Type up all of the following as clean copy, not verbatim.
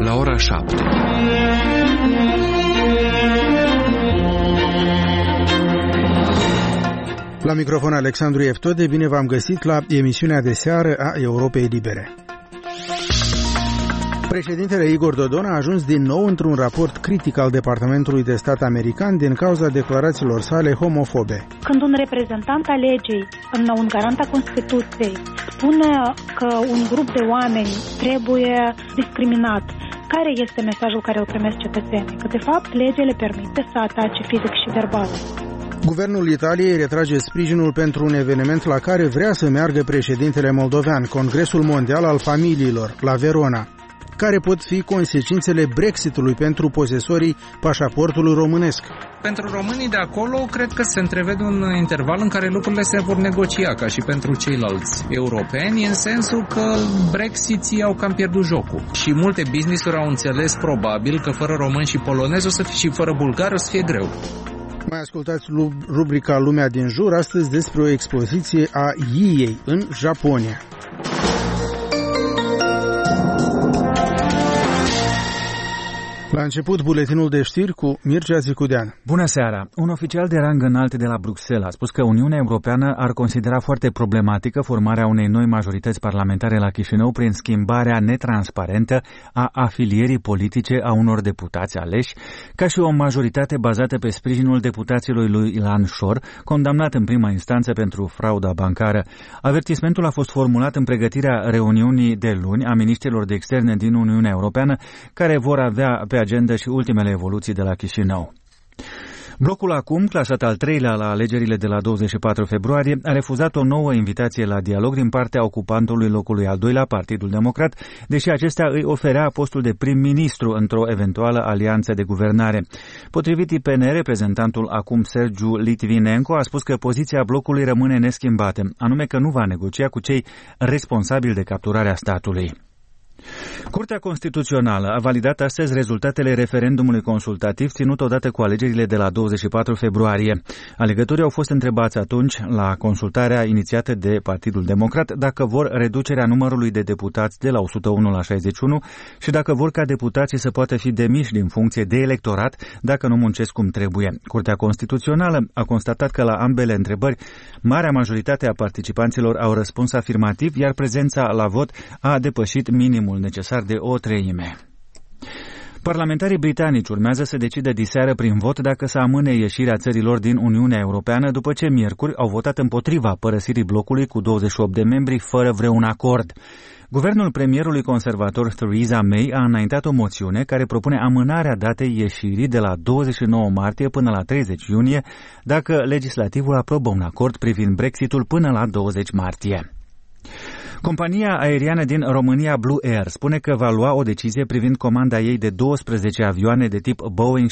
la ora 7. La microfon Alexandru Eftode, bine v-am găsit la emisiunea de seară a Europei Libere. Președintele Igor Dodon a ajuns din nou într-un raport critic al Departamentului de Stat american din cauza declarațiilor sale homofobe. Când un reprezentant al legii, un garant a Constituției, spune că un grup de oameni trebuie discriminat, care este mesajul care îl primesc cetățenii? Că, de fapt, legea le permite să atace fizic și verbal. Guvernul Italiei retrage sprijinul pentru un eveniment la care vrea să meargă președintele moldovean, Congresul Mondial al Familiilor, la Verona. Care pot fi consecințele Brexitului pentru posesorii pașaportului românesc? Pentru românii de acolo, cred că se întrevede un interval în care lucrurile se vor negocia, ca și pentru ceilalți europeni, în sensul că Brexiții au cam pierdut jocul. Și multe business-uri au înțeles probabil că fără români și polonezi o să fie, și fără bulgari o să fie greu. Mai ascultați rubrica Lumea din jur, astăzi despre o expoziție a Iei în Japonia. La început, buletinul de știri cu Mircea Zicudean. Bună seara! Un oficial de rang înalt de la Bruxelles a spus că Uniunea Europeană ar considera foarte problematică formarea unei noi majorități parlamentare la Chișinău prin schimbarea netransparentă a afilierii politice a unor deputați aleși, ca și o majoritate bazată pe sprijinul deputaților lui Ilan Șor, condamnat în prima instanță pentru frauda bancară. Avertismentul a fost formulat în pregătirea reuniunii de luni a miniștrilor de externe din Uniunea Europeană, care vor avea pe agenda și ultimele evoluții de la Chișinău. Blocul Acum, clasat al treilea la alegerile de la 24 februarie, a refuzat o nouă invitație la dialog din partea ocupantului locului al doilea, Partidul Democrat, deși acesta îi oferea postul de prim-ministru într-o eventuală alianță de guvernare. Potrivit IPN, reprezentantul Acum, Sergiu Litvinenko, a spus că poziția blocului rămâne neschimbată, anume că nu va negocia cu cei responsabili de capturarea statului. Curtea Constituțională a validat astăzi rezultatele referendumului consultativ ținut odată cu alegerile de la 24 februarie. Alegătorii au fost întrebați atunci, la consultarea inițiată de Partidul Democrat, dacă vor reducerea numărului de deputați de la 101 la 61 și dacă vor ca deputații să poată fi demiși din funcție de electorat dacă nu muncesc cum trebuie. Curtea Constituțională a constatat că la ambele întrebări, marea majoritate a participanților au răspuns afirmativ, iar prezența la vot a depășit minimul necesar de o treime. Parlamentarii britanici urmează să decidă diseară prin vot dacă să amâne ieșirea țărilor din Uniunea Europeană după ce miercuri au votat împotriva părăsirii blocului cu 28 de membri fără vreun acord. Guvernul premierului conservator Theresa May a înaintat o moțiune care propune amânarea datei ieșirii de la 29 martie până la 30 iunie dacă legislativul aprobă un acord privind Brexitul până la 20 martie. Compania aeriană din România Blue Air spune că va lua o decizie privind comanda ei de 12 avioane de tip Boeing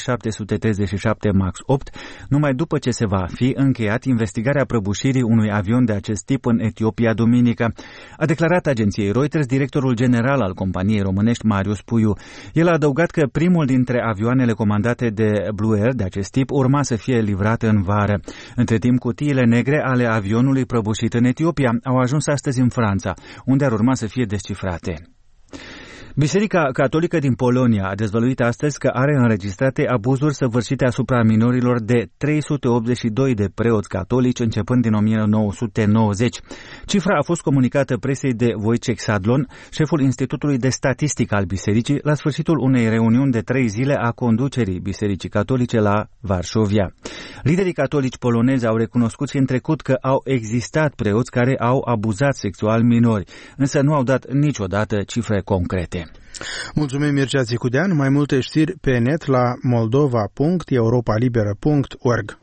737 MAX 8, numai după ce se va fi încheiat investigarea prăbușirii unui avion de acest tip în Etiopia duminică. A declarat agenției Reuters directorul general al companiei românești, Marius Puiu. El a adăugat că primul dintre avioanele comandate de Blue Air de acest tip urma să fie livrat în vară. Între timp, cutiile negre ale avionului prăbușit în Etiopia au ajuns astăzi în Franța, unde ar urma să fie descifrate. Biserica Catolică din Polonia a dezvăluit astăzi că are înregistrate abuzuri săvârșite asupra minorilor de 382 de preoți catolici începând din 1990. Cifra a fost comunicată presei de Wojciech Sadlon, șeful Institutului de Statistică al Bisericii, la sfârșitul unei reuniuni de 3 zile a conducerii Bisericii Catolice la Varșovia. Liderii catolici polonezi au recunoscut și în trecut că au existat preoți care au abuzat sexual minori, însă nu au dat niciodată cifre concrete. Mulțumim, Mircea Zicudean. Mai multe știri pe net la moldova.europalibera.org.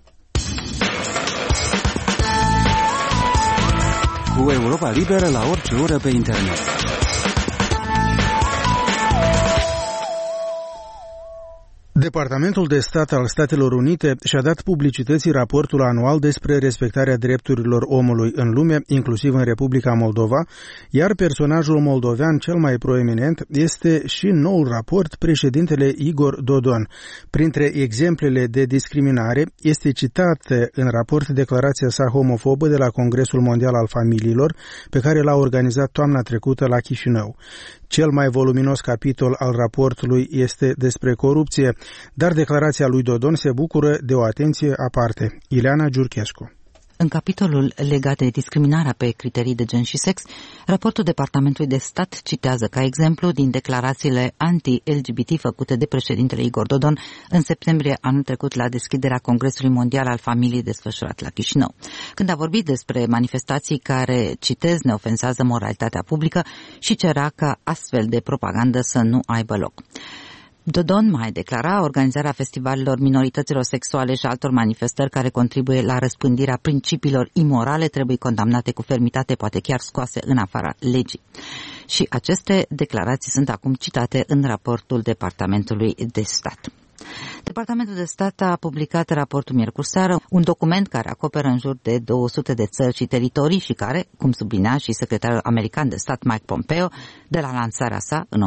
Cu Europa Liberă la orice oră pe internet. Departamentul de Stat al Statelor Unite și-a dat publicității raportul anual despre respectarea drepturilor omului în lume, inclusiv în Republica Moldova, iar personajul moldovean cel mai proeminent este și noul raport, președintele Igor Dodon. Printre exemplele de discriminare este citată în raport declarația sa homofobă de la Congresul Mondial al Familiilor, pe care l-a organizat toamna trecută la Chișinău. Cel mai voluminos capitol al raportului este despre corupție, dar declarația lui Dodon se bucură de o atenție aparte. Ileana Giurchescu. În capitolul legat de discriminarea pe criterii de gen și sex, raportul Departamentului de Stat citează ca exemplu din declarațiile anti-LGBT făcute de președintele Igor Dodon în septembrie anul trecut la deschiderea Congresului Mondial al Familiei desfășurat la Chișinău, când a vorbit despre manifestații care, citez, ne ofensează moralitatea publică și cerea ca astfel de propagandă să nu aibă loc. Dodon mai declara organizarea festivalelor minorităților sexuale și altor manifestări care contribuie la răspândirea principiilor imorale trebuie condamnate cu fermitate, poate chiar scoase în afara legii. Și aceste declarații sunt acum citate în raportul Departamentului de Stat. Departamentul de Stat a publicat raportul miercuri seară, un document care acoperă în jur de 200 de țări și teritorii și care, cum sublinea și secretarul american de stat Mike Pompeo, de la lansarea sa în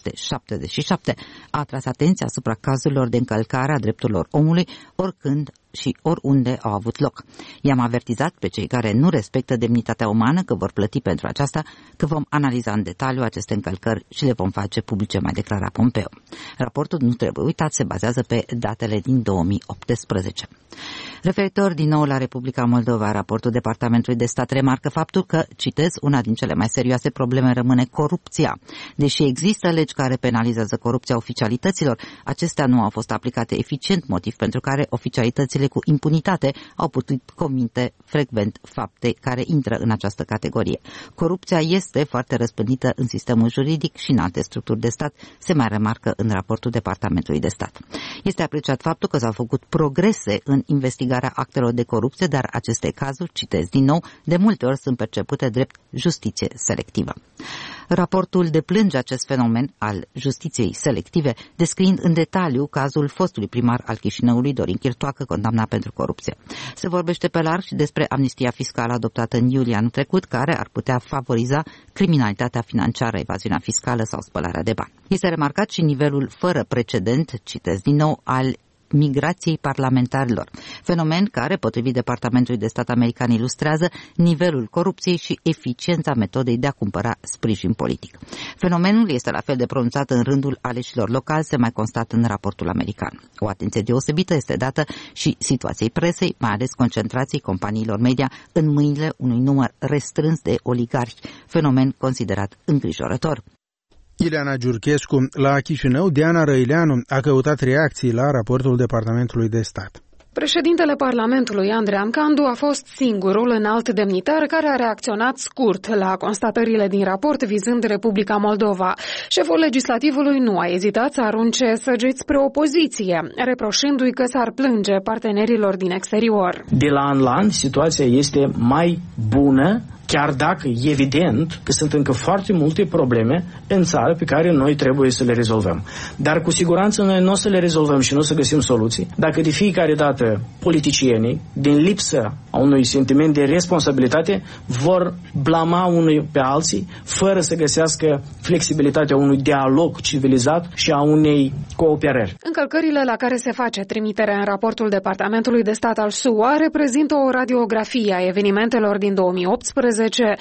1977, a atras atenția asupra cazurilor de încălcare a drepturilor omului oricând și oriunde au avut loc. I-am avertizat pe cei care nu respectă demnitatea umană că vor plăti pentru aceasta, că vom analiza în detaliu aceste încălcări și le vom face publice, mai declara Pompeo. Raportul, nu trebuie uitat, se bazează pe datele din 2018. Referitor din nou la Republica Moldova, raportul Departamentului de Stat remarcă faptul că, citez, una din cele mai serioase probleme rămâne corupția. Deși există legi care penalizează corupția oficialităților, acestea nu au fost aplicate eficient, motiv pentru care oficialitățile cu impunitate au putut comite frecvent fapte care intră în această categorie. Corupția este foarte răspândită în sistemul juridic și în alte structuri de stat, se mai remarcă în raportul Departamentului de Stat. Este apreciat faptul că s-au făcut progrese în investigarea actelor de corupție, dar aceste cazuri, citez din nou, de multe ori sunt percepute drept justiție selectivă. Raportul deplânge acest fenomen al justiției selective, descriind în detaliu cazul fostului primar al Chișinăului, Dorin Chirtoacă, condamnat pentru corupție. Se vorbește pe larg și despre amnistia fiscală adoptată în iulie anul trecut, care ar putea favoriza criminalitatea financiară, evaziunea fiscală sau spălarea de bani. Este remarcat și nivelul fără precedent, citez din nou, al migrației parlamentarilor, fenomen care, potrivit Departamentului de Stat american, ilustrează nivelul corupției și eficiența metodei de a cumpăra sprijin politic. Fenomenul este la fel de pronunțat în rândul aleșilor locali, se mai constată în raportul american. O atenție deosebită este dată și situației presei, mai ales concentrației companiilor media în mâinile unui număr restrâns de oligarhi, fenomen considerat îngrijorător. Ileana Giurchescu. La Chișinău, Diana Răileanu a căutat reacții la raportul Departamentului de Stat. Președintele Parlamentului, Andrean Candu, a fost singurul înalt demnitar care a reacționat scurt la constatările din raport vizând Republica Moldova. Șeful legislativului nu a ezitat să arunce săgeți spre opoziție, reproșându-i că s-ar plânge partenerilor din exterior. De la an la an, situația este mai bună, chiar dacă evident că sunt încă foarte multe probleme în țară pe care noi trebuie să le rezolvăm. Dar cu siguranță noi nu o să le rezolvăm și nu o să găsim soluții dacă de fiecare dată politicienii, din lipsă a unui sentiment de responsabilitate, vor blama unui pe alții fără să găsească flexibilitatea unui dialog civilizat și a unei cooperări. Încălcările la care se face trimitere în raportul Departamentului de Stat al SUA reprezintă o radiografie a evenimentelor din 2018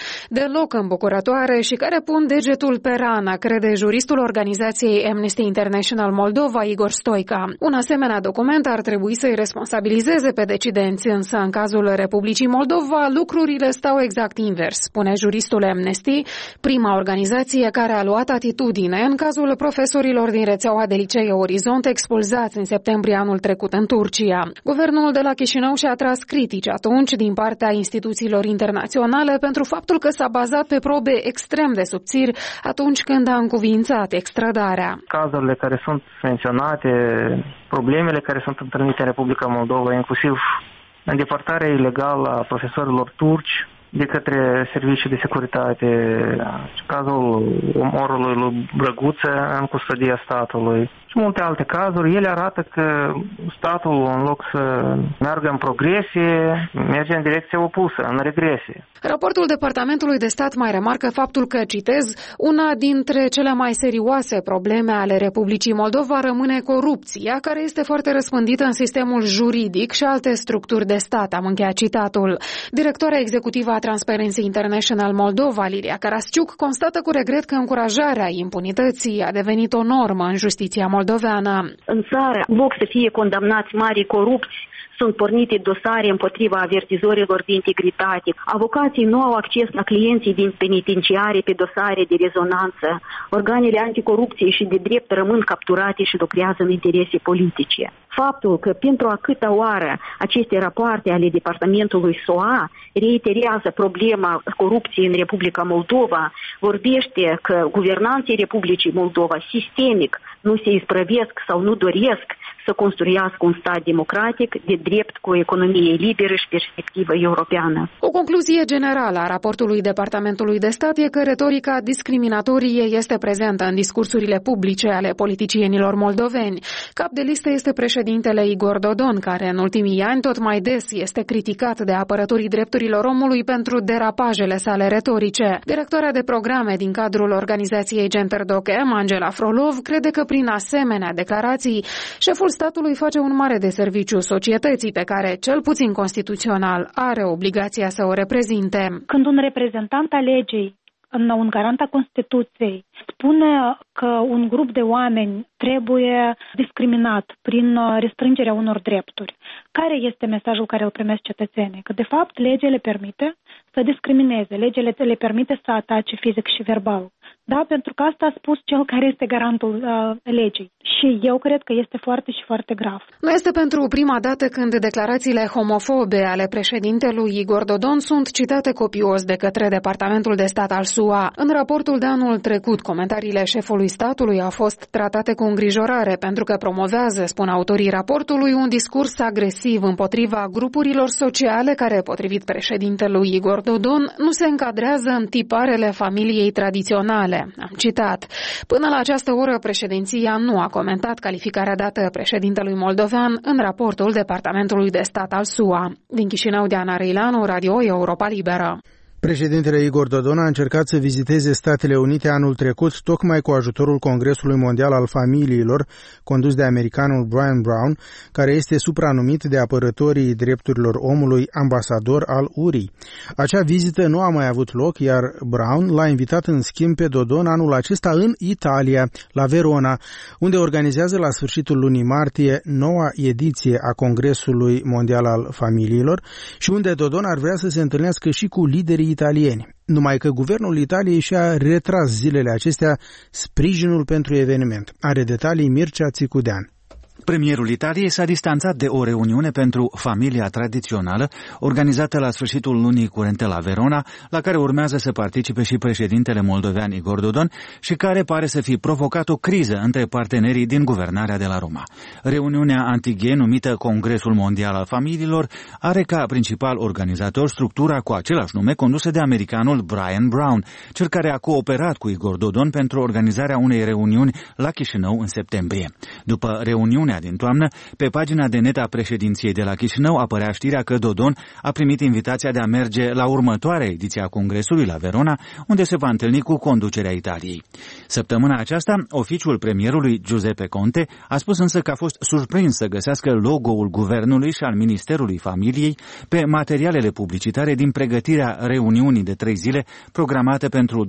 deloc îmbucurătoare și care pun degetul pe rană, crede juristul organizației Amnesty International Moldova, Igor Stoica. Un asemenea document ar trebui să-i responsabilizeze pe decidenți, însă în cazul Republicii Moldova lucrurile stau exact invers, spune juristul Amnesty, prima organizație care a luat atitudine în cazul profesorilor din rețeaua de licee Orizont expulzați în septembrie anul trecut în Turcia. Guvernul de la Chișinău și-a tras critici atunci din partea instituțiilor internaționale pentru faptul că s-a bazat pe probe extrem de subțiri atunci când a încuviințat extradarea. Cazurile care sunt menționate, problemele care sunt întâlnite în Republica Moldova, inclusiv îndepărtarea ilegală a profesorilor turci de către servicii de securitate, cazul omorului lui Brăguță în custodia statului și multe alte cazuri. Ele arată că statul, în loc să meargă în progresie, merge în direcția opusă, în regresie. Raportul Departamentului de Stat mai remarcă faptul că, citez, una dintre cele mai serioase probleme ale Republicii Moldova rămâne corupția, care este foarte răspândită în sistemul juridic și alte structuri de stat, am încheiat citatul. Directoarea executivă a Transparency International Moldova, Lilia Carasciuc, constată cu regret că încurajarea impunității a devenit o normă în justiția moldoveană. În țară, în loc să fie condamnați mari corupți, sunt pornite dosare împotriva avertizorilor de integritate. Avocații nu au acces la clienții din penitenciare pe dosare de rezonanță. Organele anticorupție și de drept rămân capturate și lucrează în interese politice. Faptul că pentru a câta oară aceste rapoarte ale Departamentului SOA reiterează problema corupției în Republica Moldova, vorbește că guvernanții Republicii Moldova sistemic nu se isprăvesc sau nu doresc să construiască un stat democratic de drept cu o economie liberă și perspectivă europeană. O concluzie generală a raportului Departamentului de Stat e că retorica discriminatorie este prezentă în discursurile publice ale politicienilor moldoveni. Cap de listă este președintele Igor Dodon, care în ultimii ani tot mai des este criticat de apărătorii drepturilor omului pentru derapajele sale retorice. Directoarea de programe din cadrul organizației Gender Doc-M, Angela Frolov, crede că prin asemenea declarații, șeful statului face un mare deserviciu societății pe care, cel puțin constituțional, are obligația să o reprezinte. Când un reprezentant al legii, un garant a Constituției, spune că un grup de oameni trebuie discriminat prin restrângerea unor drepturi, care este mesajul care îl primesc cetățenii? Că, de fapt, legea le permite să discrimineze, legea le permite să atace fizic și verbal. Da, pentru că asta a spus cel care este garantul legii. Și eu cred că este foarte și foarte grav. Nu este pentru prima dată când declarațiile homofobe ale președintelui Igor Dodon sunt citate copios de către Departamentul de Stat al SUA. În raportul de anul trecut, comentariile șefului statului au fost tratate cu îngrijorare pentru că promovează, spun autorii raportului, un discurs agresiv împotriva grupurilor sociale care, potrivit președintelui Igor Dodon, nu se încadrează în tiparele familiei tradiționale. Am citat. Până la această oră, președinția nu a comentat calificarea dată președintelui moldovean în raportul Departamentului de Stat al SUA. Din Chișinău, Diana Răilanu, Radio Europa Liberă. Președintele Igor Dodon a încercat să viziteze Statele Unite anul trecut, tocmai cu ajutorul Congresului Mondial al Familiilor, condus de americanul Brian Brown, care este supranumit de apărătorii drepturilor omului ambasador al URI. Acea vizită nu a mai avut loc, iar Brown l-a invitat în schimb pe Dodon anul acesta în Italia, la Verona, unde organizează la sfârșitul lunii martie noua ediție a Congresului Mondial al Familiilor și unde Dodon ar vrea să se întâlnească și cu liderii italieni. Numai că guvernul Italiei și-a retras zilele acestea sprijinul pentru eveniment. Are detalii Mircea Țicudean. Premierul Italiei s-a distanțat de o reuniune pentru familia tradițională organizată la sfârșitul lunii curente la Verona, la care urmează să participe și președintele moldovean Igor Dodon și care pare să fi provocat o criză între partenerii din guvernarea de la Roma. Reuniunea antighe, numită Congresul Mondial al Familiilor, are ca principal organizator structura cu același nume condusă de americanul Brian Brown, cel care a cooperat cu Igor Dodon pentru organizarea unei reuniuni la Chișinău în septembrie. După reuniunea din toamnă, pe pagina de net a președinției de la Chișinău apărea știrea că Dodon a primit invitația de a merge la următoarea ediție a Congresului la Verona, unde se va întâlni cu conducerea Italiei. Săptămâna aceasta, oficiul premierului Giuseppe Conte a spus însă că a fost surprins să găsească logo-ul guvernului și al Ministerului Familiei pe materialele publicitare din pregătirea reuniunii de 3 zile programată pentru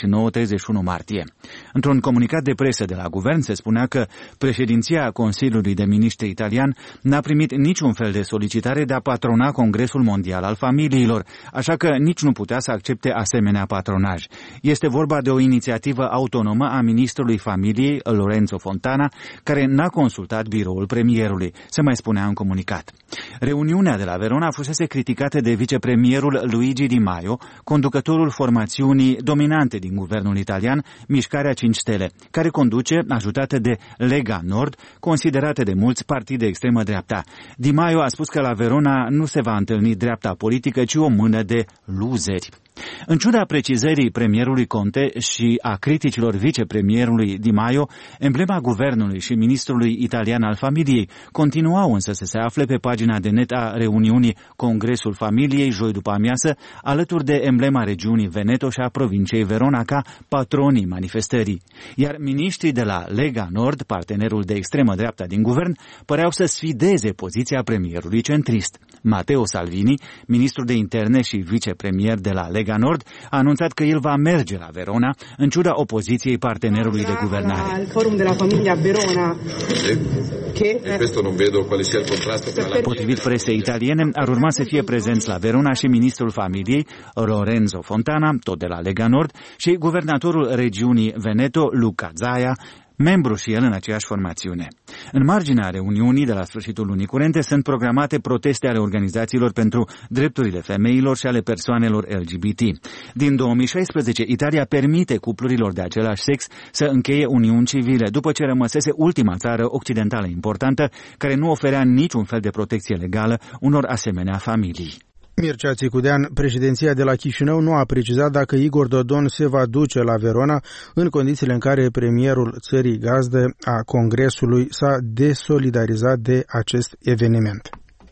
29-31 martie. Într-un comunicat de presă de la guvern se spunea că președinția Consiliului de Miniștri italian n-a primit niciun fel de solicitare de a patrona Congresul Mondial al Familiilor, așa că nici nu putea să accepte asemenea patronaj. Este vorba de o inițiativă autonomă a ministrului familiei, Lorenzo Fontana, care n-a consultat biroul premierului, se mai spunea în comunicat. Reuniunea de la Verona fusese criticată de vicepremierul Luigi Di Maio, conducătorul formațiunii dominante din guvernul italian, Mișcarea 5 Stele, care conduce, ajutată de Lega Nord, considerată considerate de mulți partid de extremă dreapta. Di Maio a spus că la Verona nu se va întâlni dreapta politică, ci o mână de loseri. În ciuda precizării premierului Conte și a criticilor vicepremierului Di Maio, emblema guvernului și ministrului italian al familiei continuau însă să se afle pe pagina de net a reuniunii Congresul Familiei joi după amiază, alături de emblema regiunii Veneto și a provinciei Verona ca patronii manifestării. Iar miniștrii de la Lega Nord, partenerul de extremă dreapta din guvern, păreau să sfideze poziția premierului centrist. Matteo Salvini, ministru de interne și vicepremier de la Lega Nord, a anunțat că el va merge la Verona în ciuda opoziției partenerului de guvernare. Al forum de la familia Verona. Potrivit presei italiene, ar urma să fie prezenți la Verona și ministrul familiei, Lorenzo Fontana, tot de la Lega Nord, și guvernatorul regiunii Veneto, Luca Zaia, membru și el în aceeași formațiune. În marginea reuniunii de la sfârșitul lunii curente sunt programate proteste ale organizațiilor pentru drepturile femeilor și ale persoanelor LGBT. Din 2016, Italia permite cuplurilor de același sex să încheie uniuni civile, după ce rămăsese ultima țară occidentală importantă care nu oferea niciun fel de protecție legală unor asemenea familii. Mircea Țicudean, președinția de la Chișinău nu a precizat dacă Igor Dodon se va duce la Verona în condițiile în care premierul țării gazdă a Congresului s-a desolidarizat de acest eveniment.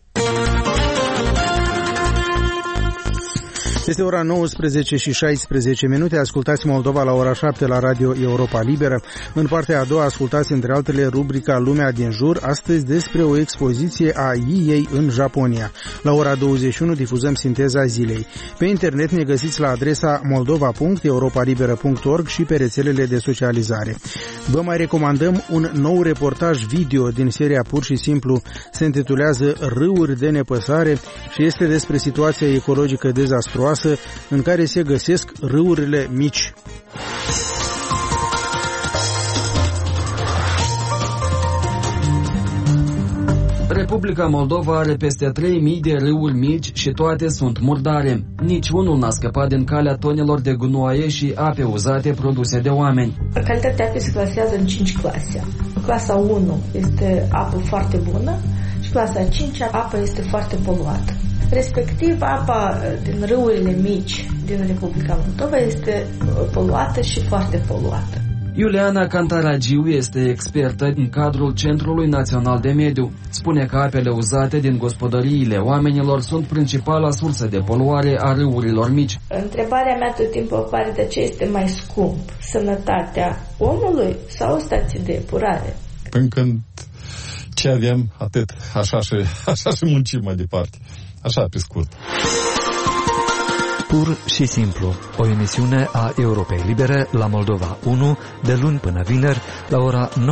Este ora 19 și 16 minute. Ascultați Moldova la ora 7 la Radio Europa Liberă. În partea a doua ascultați între altele rubrica Lumea din jur, astăzi despre o expoziție a EA în Japonia. La ora 21 difuzăm sinteza zilei. Pe internet ne găsiți la adresa moldova.europalibera.org și pe rețelele de socializare. Vă mai recomandăm un nou reportaj video din seria Pur și Simplu. Se intitulează Râuri de nepăsare și este despre situația ecologică dezastruoasă în care se găsesc râurile mici. Republica Moldova are peste 3.000 de râuri mici și toate sunt murdare. Niciunul n-a scăpat din calea tonelor de gunoaie și ape uzate produse de oameni. Calitatea apei se clasează în 5 clase. Clasa 1 este apă foarte bună și clasa 5 apa este foarte poluată. Respectiv, apa din râurile mici din Republica Moldova este poluată și foarte poluată. Iuliana Cantaragiu este expertă în cadrul Centrului Național de Mediu. Spune că apele uzate din gospodăriile oamenilor sunt principala sursă de poluare a râurilor mici. Întrebarea mea tot timpul apare de ce este mai scump, sănătatea omului sau stații de epurare? Până când ce avem, atât. Așa și muncim mai departe. Așa, pe scurt. Pur și simplu, o emisiune a Europei Libere la Moldova 1, de luni până vineri, la ora 19:40.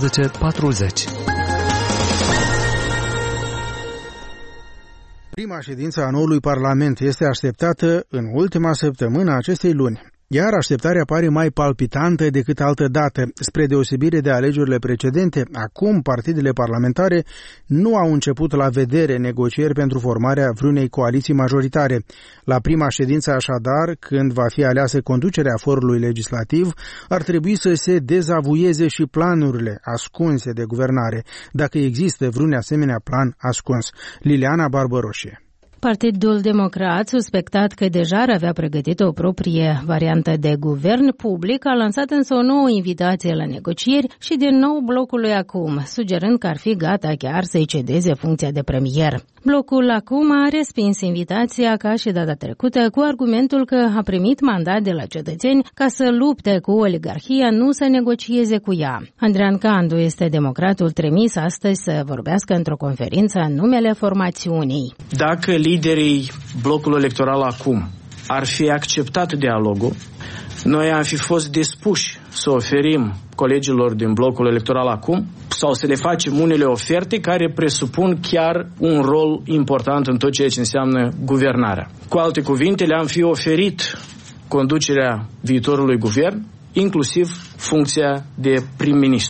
Prima ședință a noului Parlament este așteptată în ultima săptămână a acestei luni. Iar așteptarea pare mai palpitantă decât altă dată. Spre deosebire de alegerile precedente, acum partidele parlamentare nu au început la vedere negocieri pentru formarea vreunei coaliții majoritare. La prima ședință așadar, când va fi aleasă conducerea forului legislativ, ar trebui să se dezavuieze și planurile ascunse de guvernare, dacă există vreun asemenea plan ascuns. Liliana Barbăroșie. Partidul Democrat, suspectat că deja ar avea pregătit o proprie variantă de guvern public, a lansat însă o nouă invitație la negocieri și din nou blocului Acum, sugerând că ar fi gata chiar să-i cedeze funcția de premier. Blocul Acum a respins invitația ca și data trecută cu argumentul că a primit mandat de la cetățeni ca să lupte cu oligarhia, nu să negocieze cu ea. Andrean Candu este democratul trimis astăzi să vorbească într-o conferință în numele formațiunii. Dacă liderii blocului electoral Acum ar fi acceptat dialogul, noi am fi fost dispuși să oferim colegilor din blocul electoral Acum sau să le facem unele oferte care presupun chiar un rol important în tot ceea ce înseamnă guvernarea. Cu alte cuvinte, le-am fi oferit conducerea viitorului guvern, inclusiv funcția de prim-ministru.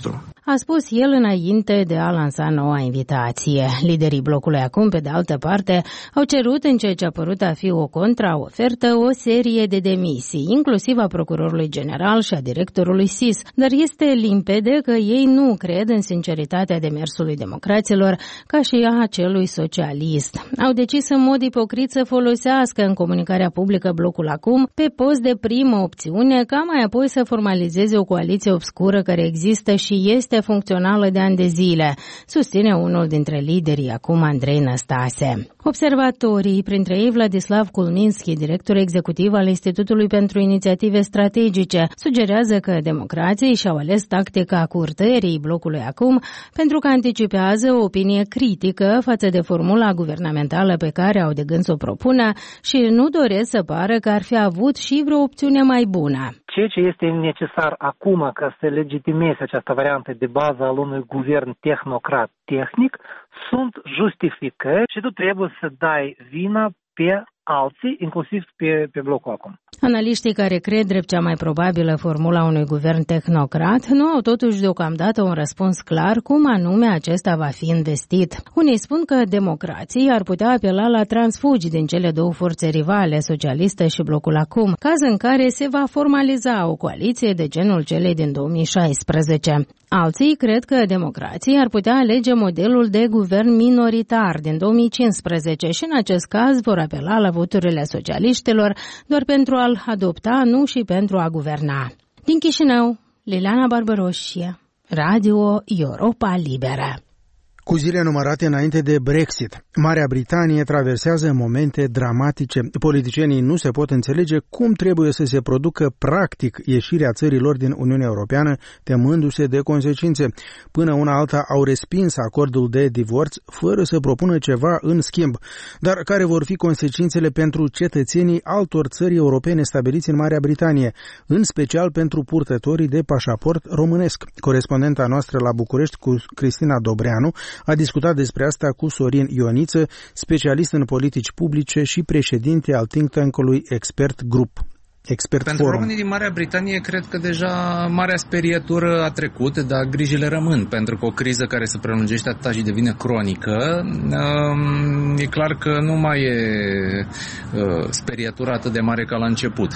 a spus el înainte de a lansa noua invitație. Liderii blocului acum, pe de altă parte, au cerut în ceea ce a părut a fi o contraofertă o serie de demisii, inclusiv a procurorului general și a directorului SIS, dar este limpede că ei nu cred în sinceritatea demersului democraților ca și a celui socialist. Au decis în mod ipocrit să folosească în comunicarea publică blocul acum pe post de primă opțiune, ca mai apoi să formalizeze o coaliție obscură care există și este funcțională de ani de zile, susține unul dintre liderii acum, Andrei Năstase. Observatorii, printre ei Vladislav Kulminski, director executiv al Institutului pentru Inițiative Strategice, sugerează că democrații și-au ales tactica curtării blocului acum pentru că anticipează o opinie critică față de formula guvernamentală pe care au de gând să o propună și nu doresc să pară că ar fi avut și vreo opțiune mai bună. Ceea ce este necesar acum ca să legitimeze această variantă de bază al unui guvern tehnocrat tehnic sunt justificări și tu trebuie să dai vina pe alții, inclusiv pe blocul acum. Analiștii care cred drept cea mai probabilă formula unui guvern tehnocrat nu au totuși deocamdată un răspuns clar cum anume acesta va fi investit. Unii spun că democrații ar putea apela la transfugi din cele două forțe rivale, socialistă și blocul acum, caz în care se va formaliza o coaliție de genul celei din 2016. Alții cred că democrații ar putea alege modelul de guvern minoritar din 2015 și în acest caz vor apela la voturile socialiștilor doar pentru a-l adopta, nu și pentru a guverna. Din Chișinău, Liliana Barbaroșie, Radio Europa Liberă. Cu zile numărate înainte de Brexit, Marea Britanie traversează momente dramatice. Politicienii nu se pot înțelege cum trebuie să se producă practic ieșirea țărilor din Uniunea Europeană, temându-se de consecințe. Până una alta au respins acordul de divorț fără să propună ceva în schimb. Dar care vor fi consecințele pentru cetățenii altor țări europene stabiliți în Marea Britanie, în special pentru purtătorii de pașaport românesc? Corespondenta noastră la București, cu Cristina Dobreanu, a discutat despre asta cu Sorin Ioniță, specialist în politici publice și președinte al think tank-ului Expert Group. Pentru românii din Marea Britanie, cred că deja marea sperietură a trecut, dar grijile rămân, pentru că o criză care se prelungește atâta și devine cronică, e clar că nu mai e sperietura atât de mare ca la început.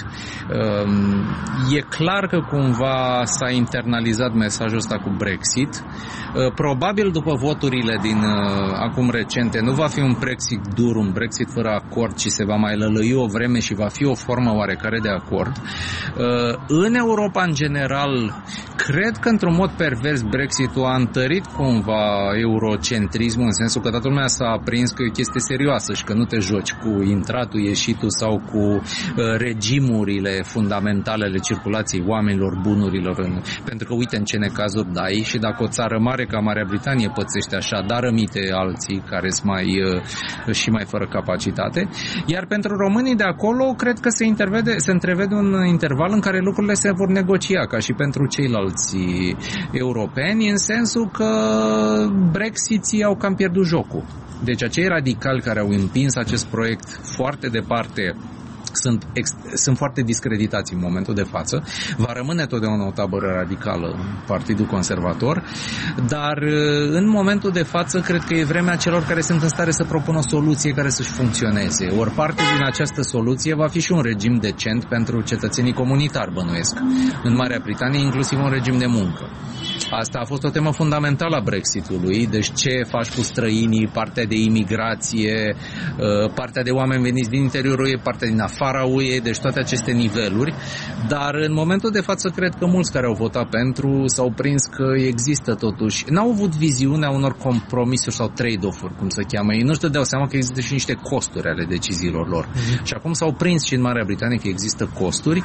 E clar că cumva s-a internalizat mesajul ăsta cu Brexit. Probabil după voturile din acum recente nu va fi un Brexit dur, un Brexit fără acord, ci se va mai lălăi o vreme și va fi o formă oarecare de acord. În Europa, în general, cred că într-un mod pervers Brexit-ul a întărit cumva eurocentrismul, în sensul că toată lumea s-a aprins că e o chestie serioasă și că nu te joci cu intratul, ieșitul sau cu regimurile fundamentale ale circulației oamenilor, bunurilor. Pentru că uite în ce necazuri dai și dacă o țară mare ca Marea Britanie pățește așa, dar rămite alții care sunt și mai fără capacitate. Iar pentru românii de acolo, cred că se întrevede un interval în care lucrurile se vor negocia, ca și pentru ceilalți europeni, în sensul că Brexiții au cam pierdut jocul. Deci acei radicali care au împins acest proiect foarte departe sunt foarte discreditați în momentul de față. Va rămâne totdeauna o tabără radicală, Partidul Conservator, dar în momentul de față cred că e vremea celor care sunt în stare să propună o soluție care să-și funcționeze. Ori parte din această soluție va fi și un regim decent pentru cetățenii comunitari, bănuiesc. În Marea Britanie, inclusiv un regim de muncă. Asta a fost o temă fundamentală a Brexitului, deci ce faci cu străinii, partea de imigrație, partea de oameni veniți din interiorul UE, partea din afara UE, deci toate aceste niveluri, dar în momentul de față cred că mulți care au votat pentru s-au prins că există totuși, n-au avut viziunea unor compromisuri sau trade-off-uri, cum se cheamă, ei nu-și dădeau seama că există și niște costuri ale deciziilor lor. Și acum s-au prins și în Marea Britanie că există costuri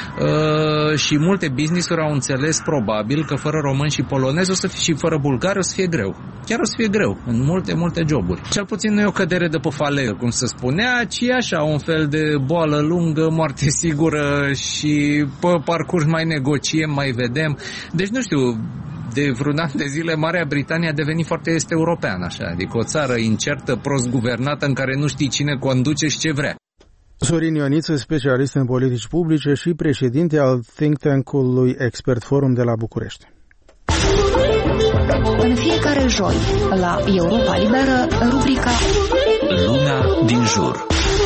și multe business-uri au înțeles probabil că fără români și polonezi o să fie, și fără bulgari o să fie greu. Chiar o să fie greu în multe joburi. Cel puțin nu e o cădere de pe falegă, cum se spunea, ci așa un fel de boală lungă, moarte sigură și pe parcurs mai negociem, mai vedem. Deci nu știu, de vreun an de zile Marea Britanie a devenit foarte est-europeană, așa, adică o țară incertă, prost guvernată, în care nu știi cine conduce și ce vrea. Sorin Ioniță, specialist în politici publice și președinte al think tank-ului Expert Forum de la București. În fiecare joi, la Europa Liberă, rubrica Lumea din jur.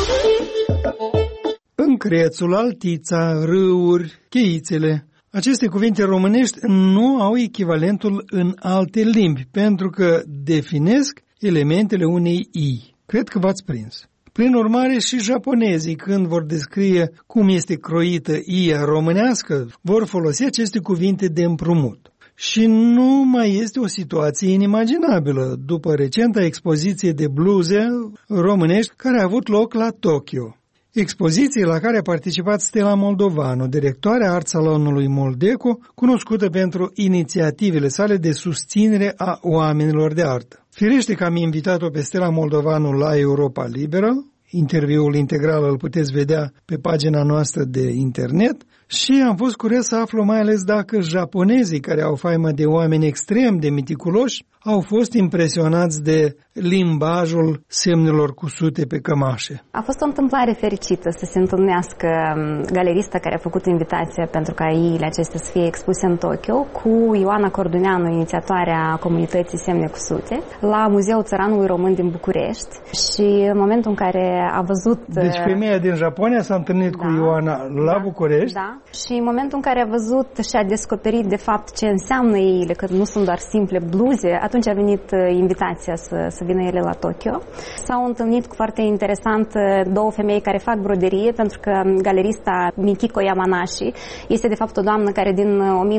Încrețul, altița, râuri, cheițele. Aceste cuvinte românești nu au echivalentul în alte limbi, pentru că definesc elementele unei i. Cred că v-ați prins. Prin urmare, și japonezii, când vor descrie cum este croită ia românească, vor folosi aceste cuvinte de împrumut. Și nu mai este o situație inimaginabilă după recenta expoziție de bluze românești care a avut loc la Tokyo. Expoziție la care a participat Stella Moldovanu, directoarea Art Salonului Moldeco, cunoscută pentru inițiativele sale de susținere a oamenilor de artă. Firește că am invitat-o pe Stella Moldovanu la Europa Liberă, interviul integral îl puteți vedea pe pagina noastră de internet, și am fost curios să aflu mai ales dacă japonezii, care au faimă de oameni extrem de meticuloși, au fost impresionați de limbajul semnelor cusute pe cămașe. A fost o întâmplare fericită să se întâlnească galerista care a făcut invitația pentru ca iile acestea să fie expuse în Tokyo cu Ioana Corduneanu, inițiatoarea comunității Semne Cusute, la Muzeul Țăranului Român din București. Și în momentul în care a văzut... Deci femeia din Japonia s-a întâlnit cu Ioana la București. Da. Și în momentul în care a văzut și a descoperit de fapt ce înseamnă iile, că nu sunt doar simple bluze, atunci a venit invitația să vină ele la Tokyo. S-au întâlnit cu foarte interesant două femei care fac broderie, pentru că galerista Mikiko Yamanashi este de fapt o doamnă care din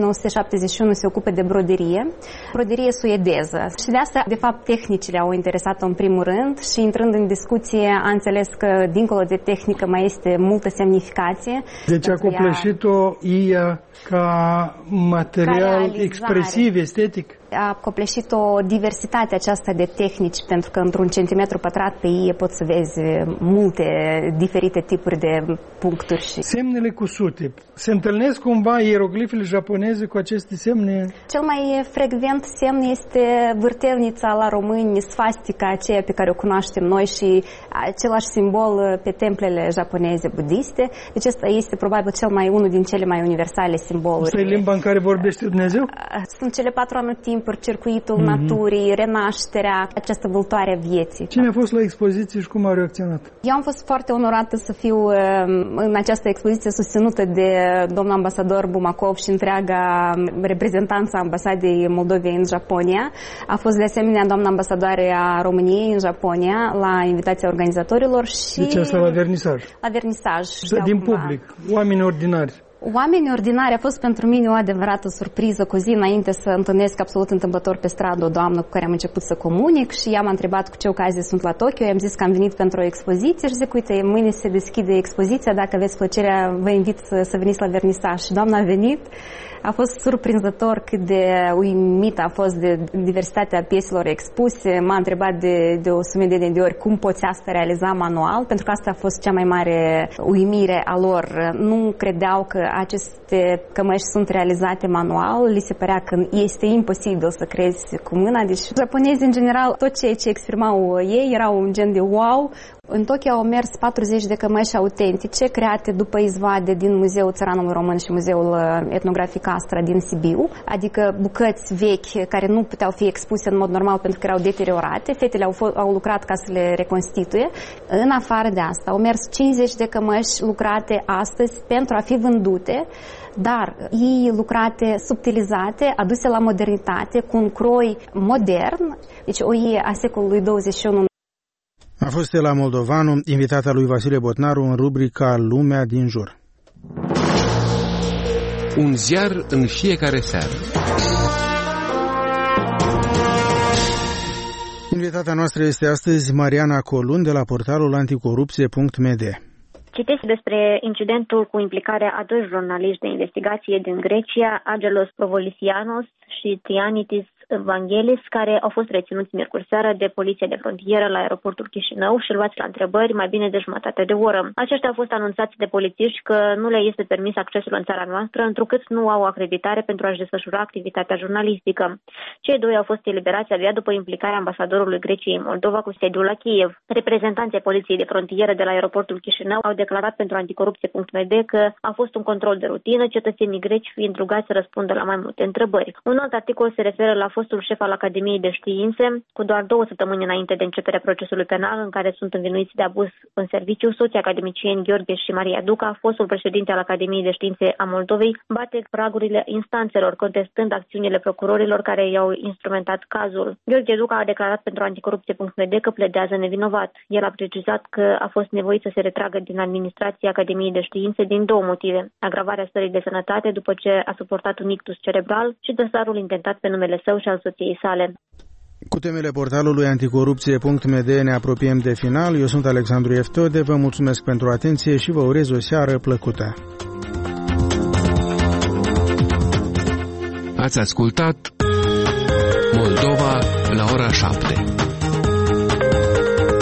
1971 se ocupă de broderie suedeză. Și de asta, de fapt, tehnicile au interesat-o în primul rând și intrând în discuție a înțeles că dincolo de tehnică mai este multă semnificație. Deci a copleșit-o IA ca material expresiv, estetic? A copleșit o diversitate aceasta de tehnici, pentru că într-un centimetru pătrat pe ie poți să vezi multe diferite tipuri de puncturi. Semnele cusute. Se întâlnesc cumva ieroglifele japoneze cu aceste semne? Cel mai frecvent semn este vârtelnița la români, sfastica aceea pe care o cunoaștem noi și același simbol pe templele japoneze budiste. Deci ăsta este probabil unul din cele mai universale simboluri. Asta e limba în care vorbește Dumnezeu? Sunt cele 4 anotimpuri, circuitul naturii, renașterea, această vâltoare a vieții. Cine a fost la expoziție și cum a reacționat? Eu am fost foarte onorată să fiu în această expoziție susținută de domnul ambasador Bumakov și întreaga reprezentanță a ambasadei Moldovei în Japonia. A fost de asemenea doamna ambasadoare a României în Japonia la invitația organizatorilor și... Deci asta la vernisaj? La vernisaj. Din public, oameni ordinari. Oamenii ordinari a fost pentru mine o adevărată surpriză. Cu zi înainte să întâlnesc absolut întâmplător pe stradă o doamnă cu care am început să comunic și ea m-a întrebat cu ce ocazie sunt la Tokyo. I-am zis că am venit pentru o expoziție și zic, uite, mâine se deschide expoziția, dacă aveți plăcerea vă invit să veniți la vernisaj. Și doamna a venit. A fost surprinzător cât de uimit a fost de diversitatea pieselor expuse. M-a întrebat de o sumedenie de ori cum poți asta realiza manual, pentru că asta a fost cea mai mare uimire a lor. Nu credeau că aceste cămăși sunt realizate manual, li se părea că este imposibil să crezi cu mâna. Deci japonezii, în general, tot ceea ce exprimau ei era un gen de wow. În Tokyo au mers 40 de cămăși autentice create după izvoade din Muzeul Țăranului Român și Muzeul Etnografic Astra din Sibiu, adică bucăți vechi care nu puteau fi expuse în mod normal pentru că erau deteriorate. Fetele au lucrat ca să le reconstituie. În afară de asta au mers 50 de cămăși lucrate astăzi pentru a fi vândute, dar ei lucrate, subtilizate, aduse la modernitate, cu un croi modern, deci o ie a secolului 21. A fost Stella Moldovanu, invitata lui Vasile Botnaru în rubrica Lumea din jur. Un ziar în fiecare seară. Invitata noastră este astăzi Mariana Colun de la portalul anticorupție.md. Citesc despre incidentul cu implicarea a doi jurnaliști de investigație din Grecia, Angelos Provolisianos și Tianitis Vanghelis, care au fost reținuți miercuri seară de poliția de frontieră la aeroportul Chișinău și luați la întrebări mai bine de jumătate de oră. Aceștia au fost anunțați de polițiști că nu le este permis accesul în țara noastră, întrucât nu au acreditare pentru a-și desfășura activitatea jurnalistică. Cei doi au fost eliberați abia după implicarea ambasadorului Greciei în Moldova cu sediul la Kiev. Reprezentanții poliției de frontieră de la aeroportul Chișinău au declarat pentru anticorupție.md că a fost un control de rutină, cetățenii greci fiind rugați să răspundă la mai multe întrebări. Un alt articol se referă la fostul șef al Academiei de Științe, cu doar 2 săptămâni înainte de începerea procesului penal în care sunt învinuiți de abuz în serviciu, soții academicieni Gheorghe și Maria Duca, fostul președinte al Academiei de Științe a Moldovei, bate pragurile instanțelor, contestând acțiunile procurorilor care i-au instrumentat cazul. Gheorghe Duca a declarat pentru anticorupție.md că pledează nevinovat. El a precizat că a fost nevoit să se retragă din administrația Academiei de Științe din 2 motive: agravarea stării de sănătate după ce a suportat un ictus cerebral și dosarul intentat pe numele său și al soției sale. Cu temele portalului anticorupție.md ne apropiem de final. Eu sunt Alexandru Eftode, vă mulțumesc pentru atenție și vă urez o seară plăcută. Ați ascultat Moldova la ora 7.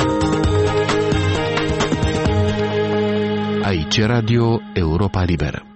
Aici Radio Europa Liberă.